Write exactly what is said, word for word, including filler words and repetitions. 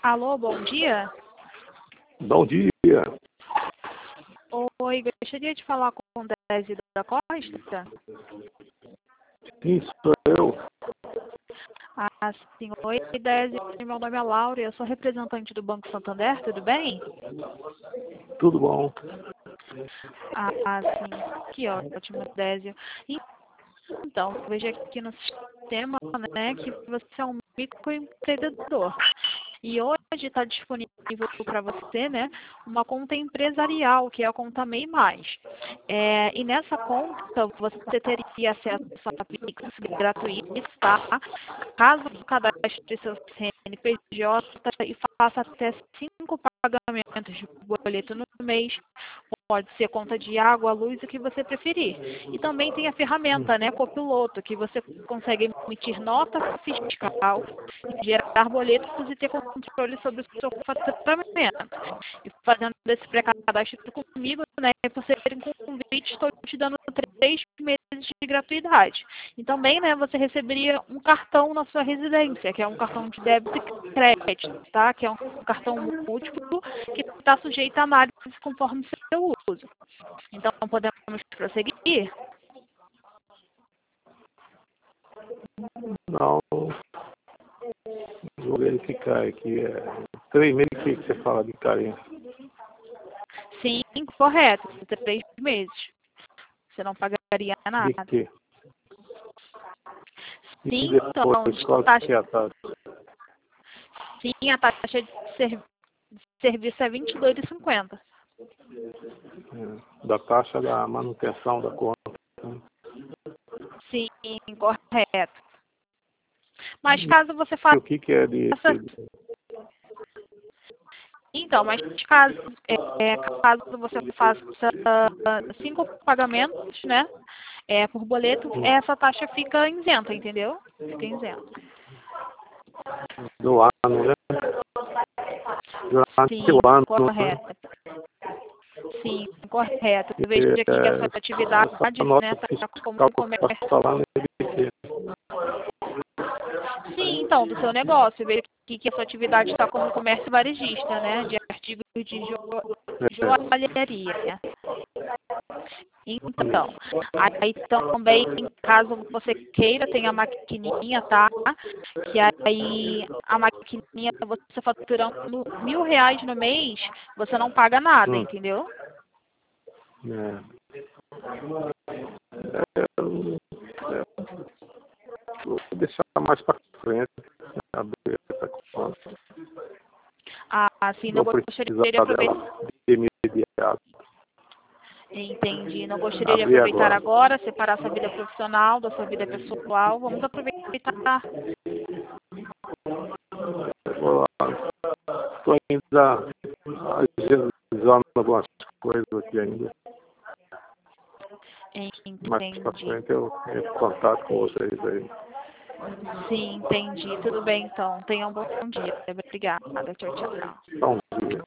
Alô, bom dia. Bom dia. Oi, gostaria de falar com o Désio da Costa? Sim, sou eu. Ah, sim. Oi, Désio. Meu nome é Laura e eu sou representante do Banco Santander, tudo bem? Tudo bom? Ah, sim. Que ótimo, Désio. Então, veja aqui no sistema, né, que você é um microempreendedor. E hoje está disponível para você, né, uma conta empresarial, que é a conta MEI Mais. É, e nessa conta você teria acesso a Pix gratuito, tá? Caso cadastre seu C N P J e faça até cinco pagamentos de boleto no mês, pode ser conta de água, luz, o que você preferir. E também tem a ferramenta, né, Copiloto, que você consegue emitir nota fiscal, gerar boletos e ter controle sobre o seu faturamento. E fazendo esse pré-cadastro comigo, né, por ser um convite, estou te dando três meses de gratuidade. E também, né, você receberia um cartão na sua residência, que é um cartão de débito e crédito, tá? Que é um cartão múltiplo que está sujeito a análise conforme seu uso. Então, podemos prosseguir? Não. Vou verificar aqui. É, três meses que você fala de carência. Sim, correto. Três meses. Você não pagaria De nada. quê? E Sim, depois, então, qual taxa, que é a taxa? sim, a taxa de ser- de serviço é vinte e dois reais e cinquenta centavos. É, da taxa da manutenção da conta. Né? Sim, correto. Mas caso você E faça... o que, que é de... de- Então, mas caso, é, caso você faça uh, cinco pagamentos, né, é, por boleto, essa taxa fica isenta, entendeu? Fica isenta. do ano, né? Durante Sim, o ano, né? correto. Sim, correto. Eu vejo E, aqui que a sua é, atividade, essa nota né, está como fiscal que eu comércio. posso falar é de quê? Sim, então, do seu negócio. Eu vejo aqui que a sua atividade está como comércio varejista, né, de artigos de jo É, joalheria. Então, aí também, caso você queira, tem a maquininha, tá? Que aí a maquininha, você faturando mil reais no mês, você não paga nada, hum, entendeu? é. É, eu- é, vou deixar mais para frente, abrir essa conta. Ah, assim, não Vou gostaria precisar de aproveitar. dela de imediato. Entendi. Não gostaria de Abrir aproveitar agora. agora, separar sua vida profissional da sua vida pessoal. Vamos aproveitar. Estou ainda agilizando algumas coisas aqui ainda. Mais para Entendi. frente eu entro em contato com vocês aí. Sim, entendi. Tudo bem, então. Tenha um bom dia. Obrigada. Tchau, tchau. Bom dia.